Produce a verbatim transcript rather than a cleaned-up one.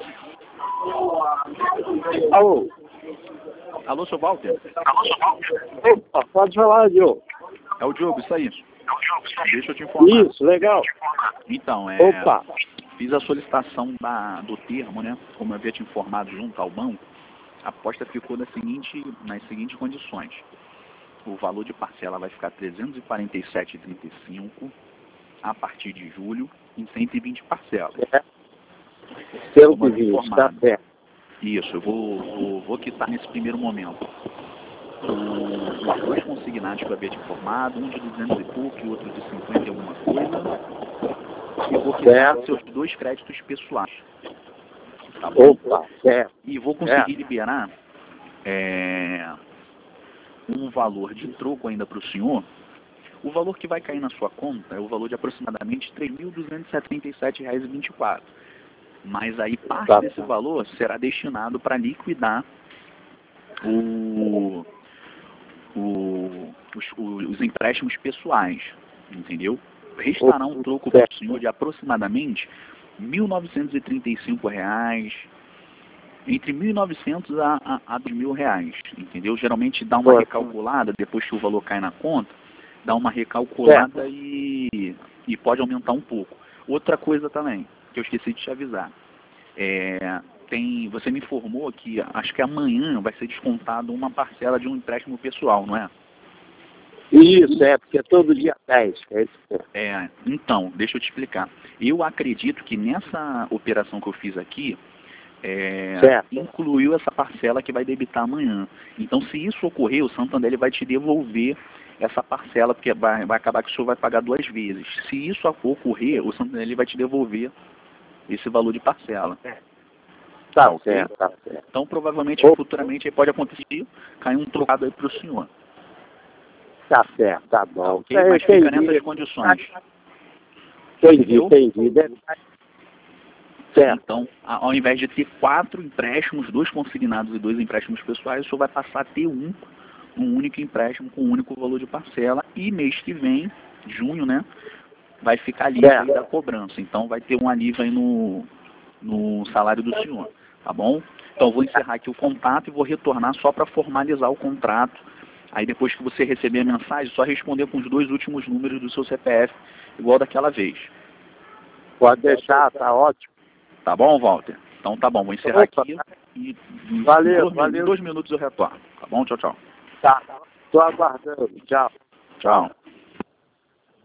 Alô? Alô, seu Walter? Opa, pode falar, Diogo. É o Diogo, isso aí. Deixa eu te informar. Isso, legal. Então, é, Opa. fiz a solicitação da, do termo, né? Como eu havia te informado junto ao banco, a aposta ficou na seguinte, nas seguintes condições. O valor de parcela vai ficar trezentos e quarenta e sete reais e trinta e cinco centavos a partir de julho, em cento e vinte parcelas. É. Cento Como e eu havia vinte, tá informado. certo. Isso, eu vou, vou, vou quitar nesse primeiro momento o- os dois consignados que eu havia te informado, um de duzentos e pouco e outro de cinquenta e alguma coisa, e vou quitar Certo. seus dois créditos pessoais, tá bom? Opa, certo. E vou conseguir É. liberar é, um valor de troco ainda para o senhor. O valor que vai cair na sua conta é o valor de aproximadamente três mil duzentos e setenta e sete reais e vinte e quatro centavos. Mas aí parte Tá. desse valor será destinado para liquidar o, o, os, os empréstimos pessoais, entendeu? Restará um troco para o senhor de aproximadamente mil novecentos e trinta e cinco reais, entre mil e novecentos a, a, a dois mil reais, entendeu? Geralmente dá uma Certo. recalculada, depois que o valor cai na conta, dá uma recalculada e, e pode aumentar um pouco. Outra coisa também, que eu esqueci de te avisar, é, tem, você me informou que acho que amanhã vai ser descontado uma parcela de um empréstimo pessoal, não é? Isso, é, porque é todo dia dez. É isso mesmo. É, então, deixa eu te explicar. Eu acredito que nessa operação que eu fiz aqui, é, Certo. incluiu essa parcela que vai debitar amanhã. Então, se isso ocorrer, o Santander ele vai te devolver essa parcela, porque vai, vai acabar que o senhor vai pagar duas vezes. Se isso ocorrer, o Santander ele vai te devolver esse valor de parcela. Tá ok? certo, tá certo. Então, provavelmente, Opa. futuramente, aí pode acontecer, cair um trocado aí para o senhor. Tá certo, tá Tá, bom. ok? É, Mas fica entendi. nessas condições. Entendi, Entendeu? entendi. Deve- Certo. Então, a- ao invés de ter quatro empréstimos, dois consignados e dois empréstimos pessoais, o senhor vai passar a ter um, um único empréstimo com um único valor de parcela. E mês que vem, junho, né, vai ficar livre aí Certo. da cobrança. Então, vai ter um alívio aí no, no salário do senhor, tá bom? Então, eu vou encerrar aqui o contato e vou retornar só para formalizar o contrato. Aí, depois que você receber a mensagem, só responder com os dois últimos números do seu C P F, igual daquela vez. Pode deixar, tá ótimo. Tá bom, Walter? Então tá bom, vou encerrar Opa. aqui e em Valeu, dois, valeu. em dois minutos eu retorno. Tá bom? Tchau, tchau. Tá. Tô aguardando. Tchau. Tchau.